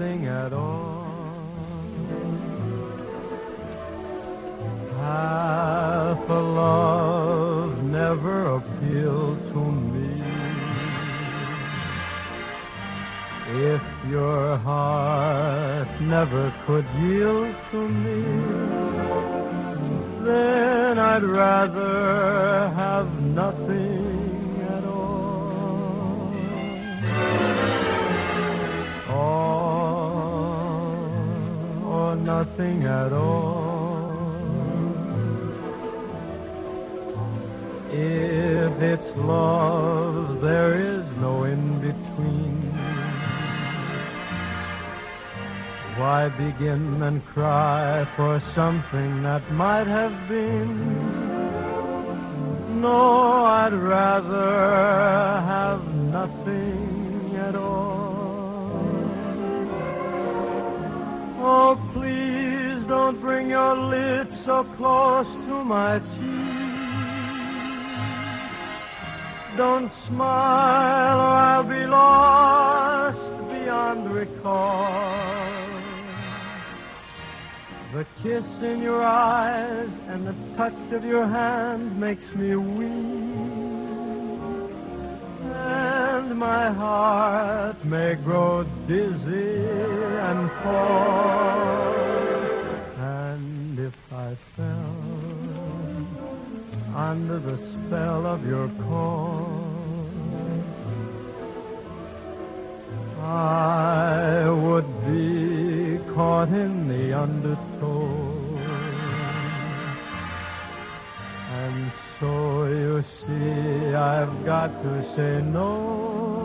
nothing at all. Half a love never appealed to me. If your heart never could yield to me, then I'd rather have nothing at all. Or nothing at all. If it's love, there is no in-between. Why begin and cry for something that might have been? No, I'd rather have nothing at all. Oh, please don't bring your lips so close to my cheek. Don't smile or I'll be lost beyond recall. The kiss in your eyes and the touch of your hand makes me weak, and my heart may grow dizzy and fall. And if I fell under the spell of your call, I would be caught in the undertow. And so you see, I've got to say no.